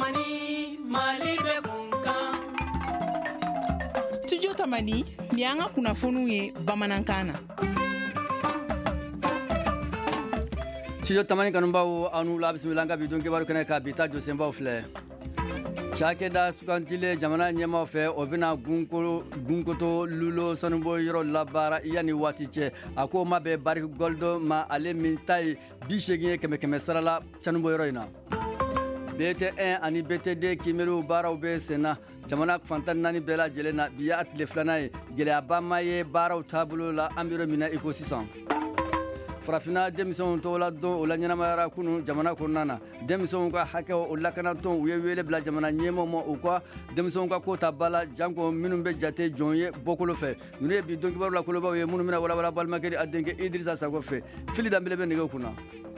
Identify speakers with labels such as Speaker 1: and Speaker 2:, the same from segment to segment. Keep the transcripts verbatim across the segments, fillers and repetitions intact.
Speaker 1: Tamani Mali be kunkan.
Speaker 2: Studio Tamani ni an ka kunnafoniw ye bamanankan na.
Speaker 3: Studio Tamani kanubaw anu la bismillah ka bidon kibaru kene ka bita josenbaw filɛ. Cakɛda sugantile jamana ɲɛmaw fɛ o bɛna gunkoto lulo sanubo yɔrɔ labaara yanni waati cɛ a ko ma bɛ Barrick Gold ma ale min ta ye bi seegin ye kɛmɛ kɛmɛ sara la sanubo yɔrɔ in na. B T un ani B T deux kimɛliw baaraw bɛ sen na jamana fantan naani bɛɛ lajɛlen na bi y'a tile filanan ye gɛlɛyaba ma ye baaraw taabolo la an bɛ yɔrɔ min na i ko sisan. Farafina denmisɛnw tɔgɔ la don o la ɲɛnamayara kunu jamana kɔnɔna na denmisɛnw ka hakɛ o lakanatɔn u ye wele bila jamana ɲɛmɔgɔw ma u ka denmisɛnw ka ko ta bala janko minnu bɛ jate jɔn ye bɔkolo fɛ ninnu ye bi don kibaru la kolobaw ye minnu bɛna walawala balimakɛ a denkɛ Idrissa Sago fɛ fili danbele bɛ nɛgɛw kunna.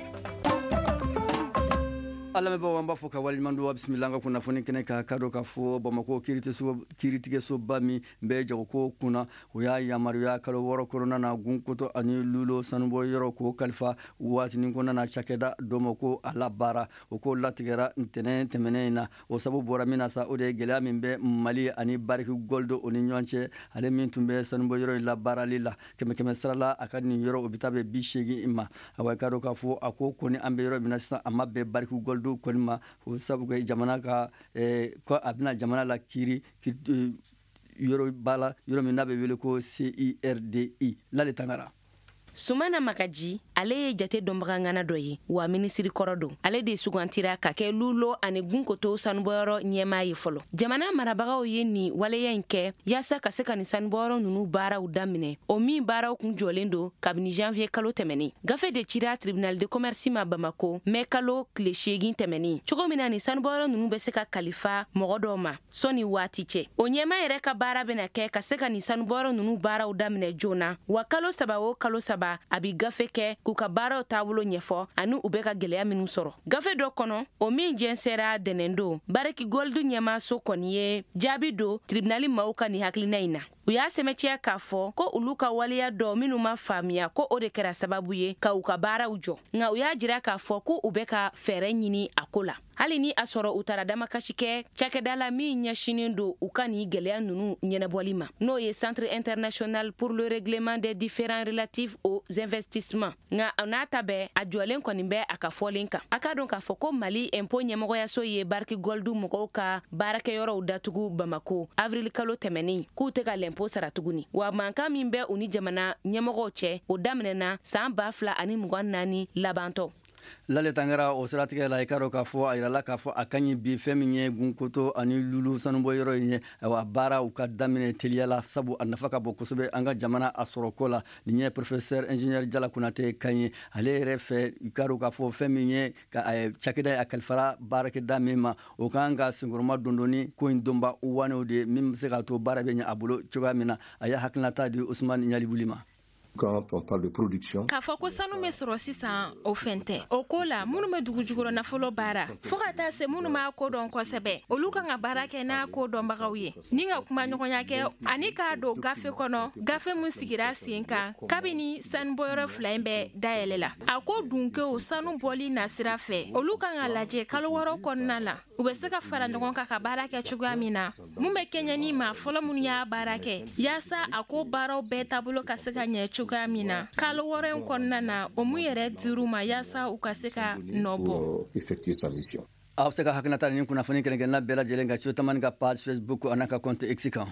Speaker 3: Alamɛbaaw an b'a fɔ ka waleɲuman don bismillah an ka kunnafoni kɛnɛ ka kadɔ ka fɔ Bamako kiiritigɛsoba min bɛ jagoko kunna o y'a yamaruya kalo wɔɔrɔ kɔnɔna na gunkoto ani lulo sanubɔ yɔrɔ k'o kalifa waatinin kɔnɔna na cakɛda dɔ ma ko a labaara o ko latigɛra ntɛnɛn tɛmɛnen in na o sabu bɔra min na sa o de ye gɛlɛya min bɛ Mali ani Barrick Gold o ni ɲɔgɔn cɛ ale min tun bɛ sanubɔ yɔrɔ in labaarali la kɛmɛ kɛmɛ sara la a ka nin yɔrɔ o bɛ taa bɛn bi seegin ma a wa kadɔ k'a fɔ a ko kɔni an bɛ yɔrɔ min na sisan a ma bɛn Barrick Gold do kɔni ma o sabu kɛ jamana ka ko a bɛna jamana la kiiri yɔrɔ bala yɔrɔ min n'a bɛ wele ko C I R D I Lale Tangara.
Speaker 4: Sumana Makaji ale ye jate dɔnbaga ŋana dɔ ye wa minisiri kɔrɔ don ale de sugantira ka kɛ lulo ani gunkoto sanubɔyɔrɔ ɲɛmaa ye fɔlɔ jamana marabagaw ye nin waleya in kɛ yaasa ka se ka nin sanubɔyɔrɔ nunu baaraw daminɛ o min baaraw kun jɔlen don kabini janvier kalo tɛmɛnen gafe de cira tribunal de commerce ma Bamako mɛ kalo tile seegin tɛmɛnen cogo min na nin sanubɔyɔrɔ nunu bɛ se ka kalifa mɔgɔ dɔw ma sɔni waati cɛ o ɲɛmaa yɛrɛ ka baara bɛna kɛ ka se ka nin sanubɔyɔrɔ nunu baaraw daminɛ joona wa kalo saba o kalo saba a bi gafe kɛ k'u ka baaraw taabolo ɲɛfɔ ani u bɛ ka gɛlɛya minnu sɔrɔ gafe dɔ kɔnɔ o min jɛnsɛra dɛnɛn don Barrick Gold ɲɛmaaso kɔni ye jaabi don tribunali maaw ka nin hakilina in na u y'a sɛmɛtiya k'a fɔ ko olu ka waleya dɔ minnu ma faamuya ko o de kɛra sababu ye ka u ka baaraw jɔ nka u y'a jira k'a fɔ ko u bɛ ka fɛɛrɛ ɲini a ko la hali ni a sɔrɔ u taara damakasi kɛ cakɛda la min ɲɛsinen don u ka nin gɛlɛya nunu ɲɛnabɔli ma n'o ye Centre international pour le règlement des différends relatifs aux investissements nka n'a ta bɛɛ a jɔlen kɔni bɛ a ka fɔlen kan a ka dɔn k'a fɔ ko Mali impôt ɲɛmɔgɔyaso ye Barrick Gold mɔgɔw ka baarakɛyɔrɔw datugu Bamako avril kalo tɛmɛnen k'u tɛ ka l'impôt sara tuguni wa mankan min bɛ u ni jamana ɲɛmɔgɔw cɛ o daminɛna san ba fila ani mugan naani labantɔ.
Speaker 3: Lale Tangara o siratigɛ la i k'a dɔn k'a fɔ a yirala k'a fɔ a ka ɲi bi fɛn min ye gunkoto ani lulu sanubɔ yɔrɔ in ye wa baaraw ka daminɛ teliya la sabu a nafa ka bon kosɛbɛ an ka jamana a sɔrɔ ko la nin ye professeur ingénieur Jala Konate kan ye ale yɛrɛ fɛ i k'a dɔn k'a fɔ fɛn min ye ka cakɛda a kalifara baarakɛda min ma o kan ka senkɔrɔma dondonni ko in dɔnba wanew de min bɛ se k'a to baara bɛ ɲɛ a bolo cogoya min na a ye hakilinata di Ousmane Ɲalibuli ma.
Speaker 5: Quand on parle de production.
Speaker 6: K'a fɔ ko sanu bɛ sɔrɔ sisan o fɛn tɛ o ko la minnu bɛ dugu jukɔrɔ nafolo baara fo ka taa se minnu b'a ko dɔn kosɛbɛ olu kan ka baara kɛ n'a ko dɔnbagaw ye ni ka kuma ɲɔgɔnya kɛ ani k'a don gafe kɔnɔ gafe min sigira sen kan kabini sanubɔyɔrɔ fila in bɛ dayɛlɛ la a ko dun ke o sanu bɔli nasira fɛ olu kan ka lajɛ kalo wɔɔrɔ kɔnɔna la u bɛ se ka fara ɲɔgɔn kan ka baara kɛ cogoya min na mun bɛ kɛɲɛ ma fɔlɔ minnu y'a baara kɛ yaasa a ko baaraw bɛɛ taabolo ka se ka ɲɛ cogoya min na kalo wɔɔrɔ in kɔnɔna na o mun yɛrɛ dir'u ma yaasa u ka se ka nɔ bɔ.
Speaker 3: Aw bɛ se ka hakilinata ni kunnafoni kɛrɛnkɛrɛnna bɛɛ lajɛlen ka Studio Tamani ka page Facebook an'a ka compte X kan.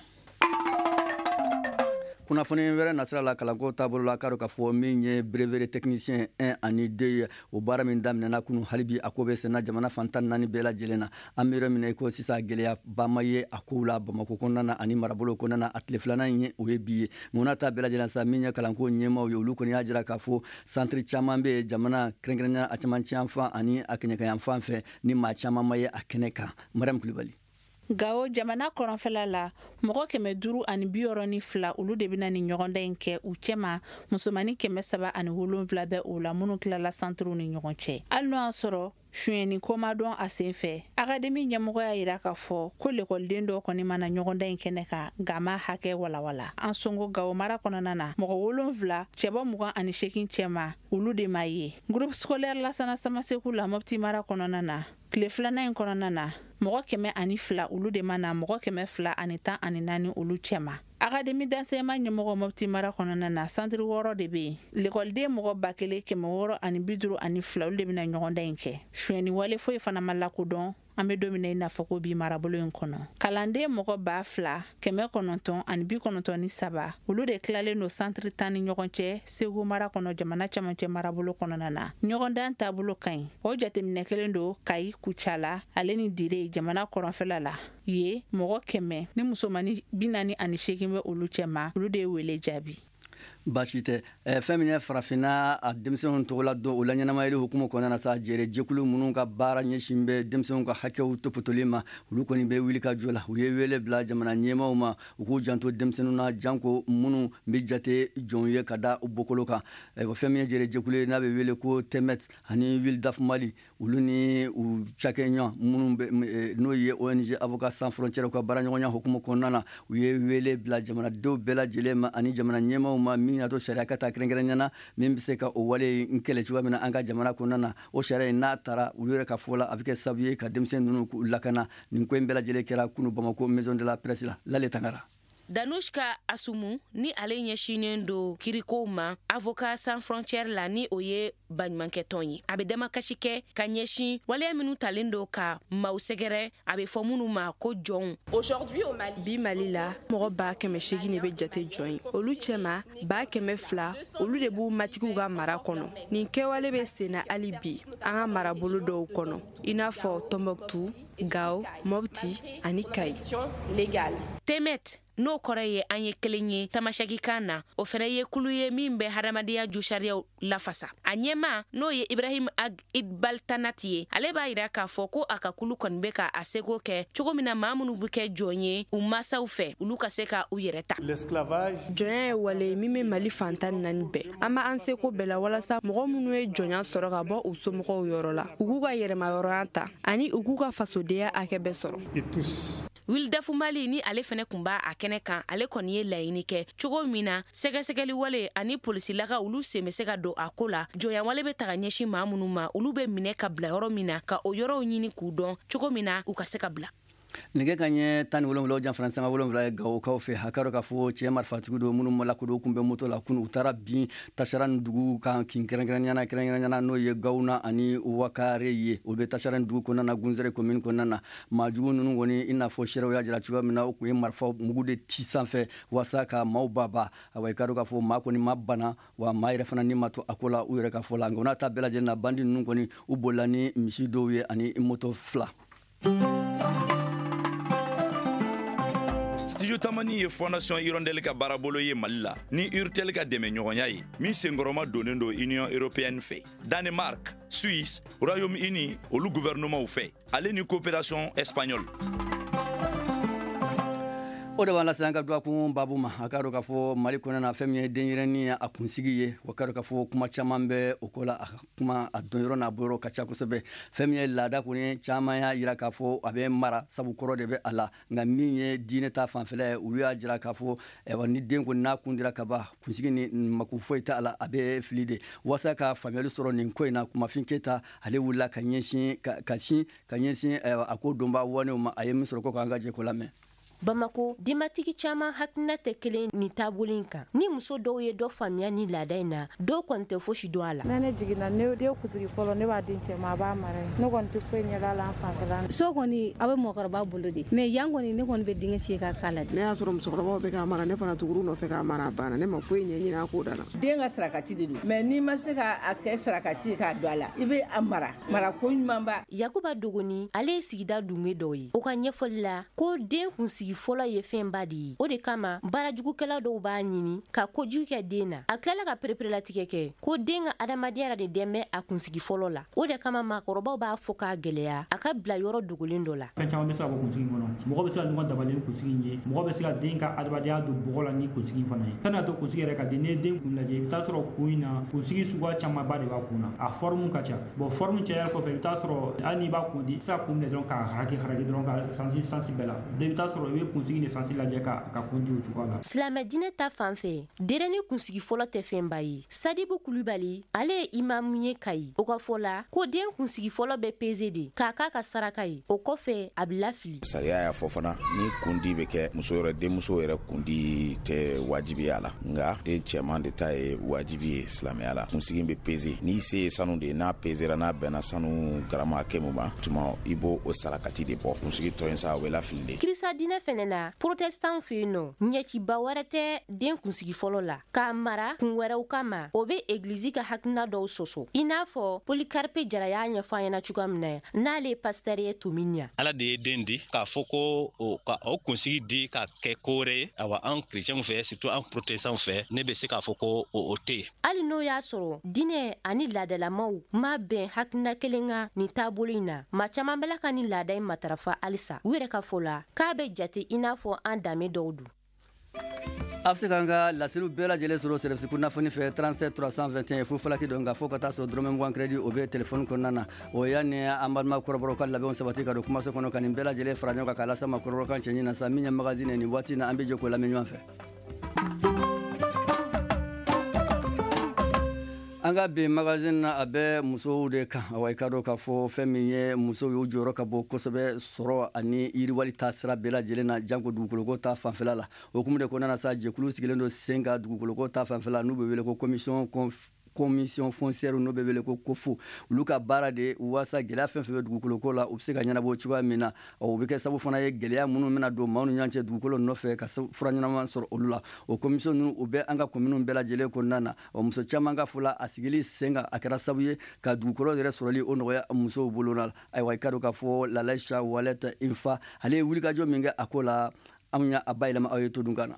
Speaker 3: kunnafoni wɛrɛ nasira la kalanko taabolo la k'a dɔn k'a fɔ min ye brevet technicien un ani deux ye o baara min daminɛna kunu halibi a ko bɛ senna jamana fantan naani bɛɛ lajɛlen na an bɛ yɔrɔ min na i ko sisan gɛlɛyaba ma ye a kow la Bamako kɔnɔna na ani marabolo kɔnɔna na a tile filanan in ye o ye bi ye mun ta bɛɛ lajɛlen sa min ye kalanko ɲɛmaaw ye olu kɔni y'a jira k'a fɔ centre caman bɛ jamana kɛrɛnkɛrɛnnenya a camancɛ yan fan ani a kɛɲɛkan yan fan fɛ ni maa caman ma ye a kɛnɛ kan Mariam Kulibali.
Speaker 7: Gao jamana kɔnɔfɛla la mɔgɔ kɛmɛ duuru ani bi wɔɔrɔ ni fila olu de bɛna ni ɲɔgɔndan in kɛ u cɛma musomani kɛmɛ saba ani wolonwula bɛ o la minnu tilala santuruw ni ɲɔgɔn cɛ hali n'o y'a sɔrɔ suyɛni komadɔn a sen fɛ akademi ɲɛmɔgɔ y'a yira k'a fɔ ko lekɔliden dɔw kɔni mana ɲɔgɔndan in kɛnɛ kan gama hakɛ walawala an sɔngo Gawo mara kɔnɔna na mɔgɔ wolonfila cɛbɔ mugan ani seegin cɛma olu de m'a ye groupe scolaire Lasana Samaseku la Mopti mara kɔnɔna na tile filanan in kɔnɔna na mɔgɔ kɛmɛ ani fila olu de mana mɔgɔ kɛmɛ fila ani tan ani naani olu cɛma akademi dansema ɲɛmɔgɔ Mopti mara kɔnɔna na santiri wɔɔrɔ de bɛ yen lekɔliden mɔgɔ ba kelen kɛmɛ wɔɔrɔ ani bi duuru ani fila olu de bɛna ɲɔgɔndan in kɛ suyɛni wale foyi fana ma lakodɔn an bɛ don min na i n'a fɔ ko bi marabolo in kɔnɔ kalanden mɔgɔ ba fila kɛmɛ kɔnɔntɔn ani bi kɔnɔntɔn ni saba olu de tilalen don santiri tan ni ɲɔgɔn cɛ Segu mara kɔnɔ jamana camancɛ marabolo kɔnɔna na ɲɔgɔndan taabolo ka ɲi o jateminɛ kelen don Kayi Kucala ale ni Dire jamana kɔrɔnfɛla la ye mɔgɔ kɛmɛ ni musomani bi naani ani seegin bɛ olu cɛma olu de ye wele jaabi
Speaker 3: baasi tɛ fɛn min ye farafinna a denmisɛnw tɔgɔ la dɔn o la ɲɛnamayeli hukumu kɔnɔna na sa jɛrɛ jɛkulu minnu ka baara ɲɛsin bɛ denmisɛnw ka hakɛw topotoli ma olu kɔni bɛ wuli ka jɔ la u ye wele bila jamana ɲɛmaw ma u k'u janto denmisɛnninw na janko minnu bɛ jate jɔnw ye ka da u bɔkolo kan fɛn min ye jɛrɛ jɛkulu ye n'a bɛ wele ko Temet ani Wildaf Mali olu ni u cakɛɲɔgɔn minnu bɛ n'o ye O N G Avocats Sans Frontières ka baara ɲɔgɔnya hukumu kɔnɔna na u ye wele bila jamanadenw bɛɛ lajɛlen ma ani jamana ɲɛmaw ma min y'a to sariya ka taa kɛrɛnkɛrɛnnenya na min bɛ se ka o wale in kɛlɛ cogoya min na an ka jamana kɔnɔna na o sariya in n'a taara u yɛrɛ ka fɔ la a bɛ kɛ sababu ye ka denmisɛn ninnu k'u lakana nin ko in bɛɛ lajɛlen kɛra kunu Bamako Maison de la Presse la Lale Tangara.
Speaker 4: Danushka Asumu ni ale ɲɛsinen do kirikow ma Avocats Sans Frontières la ni o ye baɲumankɛtɔn ye a bɛ damakasi kɛ ka ɲɛsin waleya minnu talen do ka maaw sɛgɛrɛ a bɛ fɔ minnu ma ko jɔnw.
Speaker 8: Bi Mali la mɔgɔ ba kɛmɛ seegin de bɛ jate jɔn ye olu cɛma ba kɛmɛ fila olu de b'u matigiw ka mara kɔnɔ nin kɛwale bɛ sen na hali bi an ka marabolo dɔw kɔnɔ i n'a fɔ Tombouctou, Gao, Mopti ani Kayi.
Speaker 4: Temet n'o kɔrɔ ye an ye kelen ye tamashakikan na o fɛnɛ ye kulu ye min bɛ hadamadenya ju sariyaw lafasa a ɲɛma n'o ye Ibrahim Ag Idbal Tanati ye ale b'a yira k'a fɔ ko a ka kulu kɔni bɛ ka a seko kɛ cogo min na maa minnu bɛ kɛ jɔn ye u masaw fɛ olu ka se ka u yɛrɛ ta
Speaker 8: jɔnya ye wale min bɛ Mali fantan naani bɛɛ an b'a an seko bɛɛ la walasa mɔgɔ minnu ye jɔnya sɔrɔ ka bɔ u somɔgɔw yɔrɔ la u k'u ka yɛrɛmayɔrɔya ta ani u k'u ka fasodenya hakɛ bɛɛ sɔrɔ.
Speaker 4: Wildaf Mali ni ale fɛnɛ kun b'a a kɛnɛ kan ale kɔni ye laɲini kɛ cogo min na sɛgɛsɛgɛli wale ani polisilaka olu sen bɛ se ka don a ko la jɔnya wale bɛ taga ɲɛsin maa minnu ma olu bɛ minɛ ka bila yɔrɔ min na ka o yɔrɔw ɲini k'u dɔn cogo min na u ka se ka bila.
Speaker 3: nɛgɛ ka ɲɛ tan ni wolonwula janfana sanga wolonwula ye Gawokaw fɛ a ka dɔn k'a fɔ cɛ marifatigi do minnu ma lakodɔn kun bɛ moto la kunu u taara bin Tasarani dugu kan kin kɛrɛnkɛrɛnɲana kɛrɛnkɛrɛnɲana n'o ye Gawuna ani Wakare ye o bɛ Tasarani dugu kɔnɔna na Gunzɛrɛ commune kɔnɔna na maajugu ninnu kɔni i n'a fɔ seerew y'a jira cogoya min na o kun ye marifa mugu de ci sanfɛ walasa ka maaw baba awa i ka dɔn k'a fɔ maa kɔni ma bana wa maa yɛrɛ fana ni ma to a ko la u yɛrɛ ka fɔ la nka o n'a ta bɛɛ lajɛlen na bandi ninnu kɔni u bolila ni misi dɔw ye ani moto fila.
Speaker 9: Studio Tamani ye Fondation Hirondelle ka baarabolo ye Mali la ni Urtel ka dɛmɛ ɲɔgɔnya ye min senkɔrɔma donnen do Union Européenne fɛ Danemark, Suisse, Royaume-Uni olu gouvernement fɛ ale ni coopération espagnole.
Speaker 3: o de b'an lase an ka duwa kun babu ma a ka dɔn k'a fɔ Mali kɔnɔna na fɛn min ye denyɛrɛnin a kunsigi ye o ka dɔn k'a fɔ kuma caman bɛ o ko la a kuma a dɔnyɔrɔ n'a bɔyɔrɔ ka ca kosɛbɛ fɛn min ye laada kɔni caman y'a jira k'a fɔ a bɛ mara sabu kɔrɔ de bɛ a la nka min ye diinɛ ta fanfɛla ye olu y'a jira k'a fɔ ni den kɔni n'a kun dira ka ban kunsigi ni mako foyi t'a la a bɛ fili de walasa ka faamuyali sɔrɔ nin ko in na Kumafin Keyita ale wulila ka ɲɛsin ka sin ka ɲɛsin a ko donba wanew ma a ye min sɔrɔ ko k'an ka jɛ ko lamɛn.
Speaker 10: Bamako denbatigi caman hakilina tɛ kelen ni taabolo in kan ni muso dɔw ye dɔ faamuya ni laada in na dɔw kɔni tɛ fosi dɔn a la.
Speaker 11: ne ne jiginna ne den kunsigi fɔlɔ ne b'a den cɛ ma a b'a mara ne kɔni tɛ foyi ɲɛda la an fanfɛla
Speaker 12: so kɔni a bɛ mɔgɔkɔrɔba bolo de mais yan kɔni ne kɔni bɛ denkɛ si ka kala
Speaker 13: ne y'a sɔrɔ musokɔrɔbaw bɛ k'a mara ne fana tuguru nɔfɛ k'a mara a banna ne ma foyi ɲɛɲini a ko da la.
Speaker 14: den ka sarakati de don mais n'i ma se k'a kɛ sarakati k'a don a la i bɛ a mara mara ko ɲuman ba.
Speaker 10: Yakuba Dogoni ale ye sigida dunge dɔw ye o ka ɲɛfɔli la ko den kunsigi kunsigi fɔlɔ ye fɛnba de ye o de kama baarajugukɛla dɔw b'a ɲini ka kojugu kɛ den na a tilala ka pereperelatigɛ kɛ ko den ka adamadenya de dɛmɛ a kunsigi fɔlɔ la o de kama maakɔrɔbaw b'a fɔ k'a gwɛlɛya a ka bila yɔrɔ dogolen dɔ la
Speaker 15: fɛn caman bɛ se ka bɔ kunsigi kɔnɔ mɔgɔ bɛ se ka ɲɔgɔn dabali ni kunsigi ye mɔgɔ bɛ se ka den ka adamadenya don bɔgɔ la ni kunsigi fana ye san'a to kunsigi yɛrɛ ka di ne den kun lajɛ i bɛ taa sɔrɔ kun in na kunsigi suguya camanba de b'a kun na a forme ka ca bon forme cayali kɔfɛ i bɛ taa sɔrɔ hali n'i b'a kun di i tɛ se ka kun minɛ dɔrɔn k'a haraki haraki dɔrɔn ka sansi sansi bɛɛ la i bɛ taa sɔrɔ i bɛ kunsigi ni sansi lajɛ ka ka kun di o cogoya la.
Speaker 10: silamɛ diinɛ ta fan fɛ denni kunsigi fɔlɔ tɛ fɛnba ye sadibu kulubali ale ye imamu ye kayi o ka fɔ la ko den kunsigi fɔlɔ bɛ peze de k'a k'a ka saraka ye o kɔfɛ a bɛ lafili.
Speaker 16: sariya y'a fɔ fana ni kundi bɛ kɛ muso yɛrɛ denmuso yɛrɛ kundi tɛ wajibiya la nka den cɛman de ta ye wajibi ye silamɛya la kunsigi bɛ peze n'i se ye sanu de ye n'a pezera n'a bɛnna sanu garama hakɛ min ma tuma i b'o o sarakati de bɔ kunsigi tɔ in sa o bɛ lafili de. kirisa diinɛ fɛnɛ na protestant fɛ yen nɔ ɲɛciba wɛrɛ tɛ den kunsigi fɔlɔ la k'a mara kun wɛrɛw kama o bɛ egilizi ka hakilina dɔw sɔsɔ i n'a fɔ polikarpe jara y'a ɲɛfɔ an ɲɛna cogoya min na n'ale ye pasitɛri ye tumi ɲa.
Speaker 17: ala de ye den di k'a fɔ ko o ka o kunsigi di ka kɛ ko wɛrɛ ye awa an kerecɛnw fɛ surtout an protestant fɛ ne bɛ se k'a fɔ ko o tɛ yen.
Speaker 10: hali n'o y'a sɔrɔ diinɛ ani laadalamaw ma bɛn hakilina kelen kan nin taabolo in na maa caman bɛla ka nin laada in matarafa halisa u yɛrɛ ka fɔ la k'a bɛ jate i n'a fɔ an danbe dɔw don.
Speaker 3: a bɛ se k'an ka laseliw bɛɛ lajɛlen sɔrɔ sɛrɛfisi kunnafoni fɛ trente-sept trois cent vingt et un fo falaki dɔn nka fo ka taa sɔrɔ dɔrɔmɛ mugan crédit o bɛ telefɔni kɔnɔna na o y'a ni an balima kɔrɔbɔrɔw ka labɛnw sabati ka don kumaso kɔnɔ ka nin bɛɛ lajɛlen fara ɲɔgɔn kan k'a lase ma kɔrɔbɔrɔ kan cɛɲi na sa min ye magazine nin waati na an bɛ jɛ k'o lamɛn ɲɔgɔn fɛ. an ka bi magazine na a bɛ musow de kan awa i ka dɔn k'a fɔ fɛn min ye musow y'u jɔyɔrɔ ka bɔ kosɛbɛ sɔrɔ ani yiriwali ta sira bɛɛ lajɛlen na janko dugukoloko ta fanfɛla la o hukumu de kɔnɔna na sa jɛkulu sigilen don sen ka dugukoloko ta fanfɛla n'u bɛ wele ko commission commission foncière n'o bɛ wele ko kofu olu ka baara de waasa gɛlɛya fɛn fɛn bɛ dugukoloko la u bɛ se ka ɲɛnabɔ cogoya min na o bɛ kɛ sabu fana ye gɛlɛya minnu bɛna don maaw ni ɲɔgɔn cɛ dugukolo nɔfɛ ka fura ɲɛnama sɔrɔ olu la o commission ninnu u bɛ an ka kominiw bɛɛ lajɛlen kɔnɔna na o muso caman ka fɔ la a sigili sen kan a kɛra sabu ye ka dugukolo yɛrɛ sɔrɔli o nɔgɔya musow bolo la ayiwa i ka dɔn k'a fɔ Lalaisha Wallet Infa ale ye wulikajɔ min kɛ a ko la an y'a bayɛlɛma aw ye to dun kan na.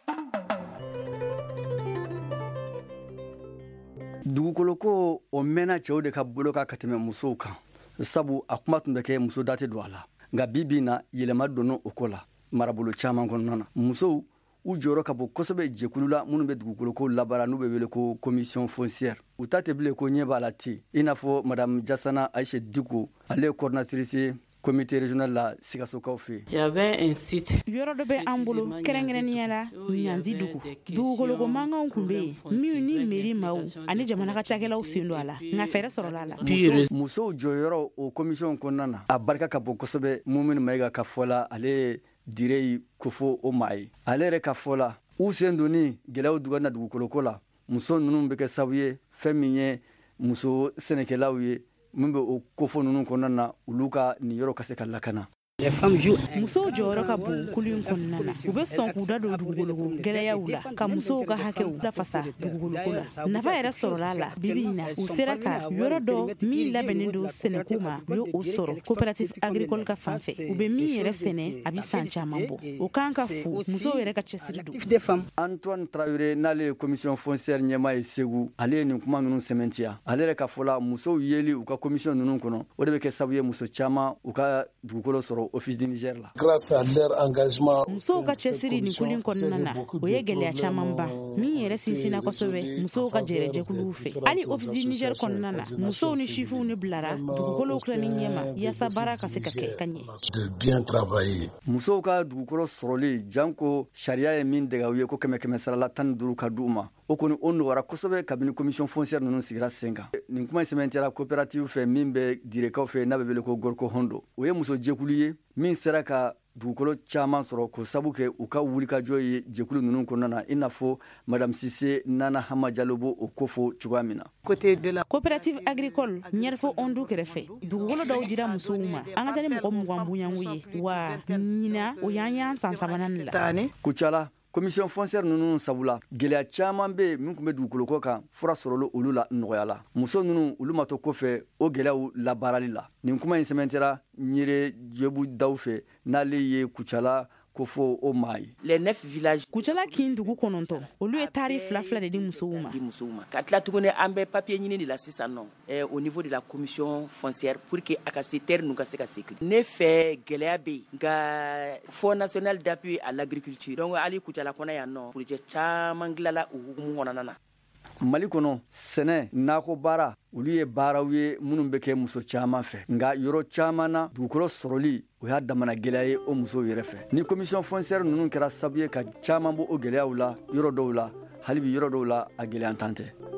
Speaker 3: dugukoloko o mɛnna cɛw de ka bolo kan ka tɛmɛ musow kan sabu a kuma tun bɛ kɛ muso da tɛ don a la nka bi bi na yɛlɛma donna o ko la marabolo caman kɔnɔna na musow u jɔyɔrɔ ka bon kosɛbɛ jɛkulu la minnu bɛ dugukoloko labaara n'u bɛ wele ko commission foncière u ta tɛ bilen ko ɲɛ b'a la ten i n'a fɔ madame Jasana Aïcha Diko ale ye coordinatrice comité régional la Sikasokaw fɛ
Speaker 2: Il y avait un site. Yɔrɔ dɔ bɛ an bolo kɛrɛnkɛrɛnnenya la Ɲanzi dugu. Dugukoloko mankanw kun bɛ yen minnu ni mairie maaw ani jamana ka cakɛlaw sen don a la nka fɛɛrɛ sɔrɔla a la.
Speaker 3: Musow jɔyɔrɔ o commission kɔnɔna na a barika ka bon kosɛbɛ Mumini Mayiga ka fɔ la ale dire ko fɔ o maa ye ale yɛrɛ ka fɔ la u sen donni gɛlɛyaw dugana na dugukoloko la muso ninnu bɛ kɛ sababu ye fɛn min ye muso sɛnɛkɛlaw ye mun bɛ o kofɔ ninnu kɔnɔna na olu ka nin yɔrɔ ka se ka lakana.
Speaker 2: musow jɔyɔrɔ ka bon kulu in kɔnɔna na u bɛ sɔn k'u da don dugukoloko gɛlɛyaw la ka musow ka hakɛw lafasa dugukoloko la nafa yɛrɛ sɔrɔla a la bibi in na u sera ka yɔrɔ dɔ min labɛnnen don sɛnɛko ma u y'o sɔrɔ coopérative agricole ka fan fɛ u bɛ min yɛrɛ sɛnɛ a bɛ san caman bɔ o kan ka fo musow yɛrɛ ka cɛsiri don.
Speaker 3: Antoine Traoré n'ale ye commission foncière ɲɛmaa ye Segu ale ye nin kuma ninnu sɛmɛntiya ale yɛrɛ ka fɔ la musow yeli u ka commission ninnu kɔnɔ o de bɛ kɛ sababu ye muso caman u ka dugukolo sɔrɔ office du Niger la.
Speaker 18: Grâce à leur engagement.
Speaker 2: Musow ka cɛsiri nin kulu in kɔnɔna na o ye gɛlɛya caman ban min yɛrɛ sinsinna kosɛbɛ musow ka jɛrɛ jɛkuluw fɛ hali office du Niger kɔnɔna na musow ni chifuw ni bilara dugukolow tilani ɲɛma yaasa baara ka se ka kɛ ka ɲɛ.
Speaker 18: De bien travailler.
Speaker 3: Musow ka dugukolo sɔrɔli janko sariya ye min dɛgɛ u ye ko kɛmɛ kɛmɛ sarala tan ni duuru ka di u ma o kɔni o nɔgɔyara kosɛbɛ kabini commission foncière ninnu sigira sen kan nin kuma sɛmɛntiyara coopérative fɛ min bɛ direkaw fɛ n'a bɛ wele ko Gorko Hondo o ye muso jɛkulu ye min sera ka dugukolo caman sɔrɔ ko sabu kɛ u ka wulikajɔ ye jɛkulu ninnu kɔnɔna na i n'a fɔ madame Sise Nana Hama Diallo bo o ko fɔ cogoya min na.
Speaker 2: coopérative agricole ɲɛrɛfɔ Ondu kɛrɛfɛ dugukolo dɔw dira musow ma an ka taa ni mɔgɔ mugan bonyanko ye wa ɲina o y'an y'an san sabanan la.
Speaker 3: Kucala commission foncière ninnu sabula gɛlɛya caman bɛ yen min tun bɛ dugukoloko kan fura sɔrɔli olu la nɔgɔyala muso ninnu olu ma to kɔfɛ o gɛlɛyaw labaarali la nin kuma in sɛmɛntira ɲire jebu daw fɛ n'ale ye Kucala ko fo o maa ye
Speaker 19: les neuf villages
Speaker 2: kucala kin dugu kɔnɔntɔn olu ye taari fila fila de di musow ma
Speaker 19: ka tila tuguni an bɛ papier ɲini de la sisan nɔ eh, au niveau de la commission foncière pour que a ka se terre nu ka se ka sécurité ne fɛ gɛlɛya bɛ yen nka fonds national d'appui à l'agriculture donc hali kucala kɔnɔ yan nɔ projet caman dilala o hukumu kɔnɔna na
Speaker 3: mali kɔnɔ sɛnɛ nakɔ baara olu ye baaraw ye minnu bɛ kɛ muso caman fɛ nka yɔrɔ caman na dugukolo sɔrɔli o y'a damana gɛlɛya ye o musow yɛrɛ fɛ ni commission foncière ninnu kɛra sababu ye ka caman bɔ o gɛlɛyaw la yɔrɔ dɔw la hali bi yɔrɔ dɔw la a gɛlɛyan tan tɛ